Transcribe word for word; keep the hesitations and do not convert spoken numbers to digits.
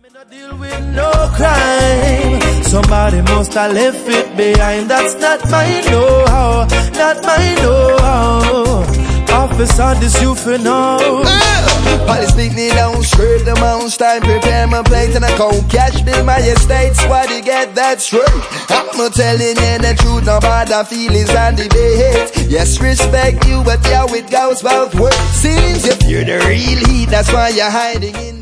Deal with no crime. Somebody must have left it behind. That's not my know-how, not my know-how. Officer, this you for now. Uh, Police beat me down, scrape the mounts, time prepare my plate and I count cash, build my estates. Why they get that straight? I'm not telling you the truth, no bother feelings and debate. Yes, respect you, but yeah, it goes both ways. Seems if you're the real heat, that's why you're hiding in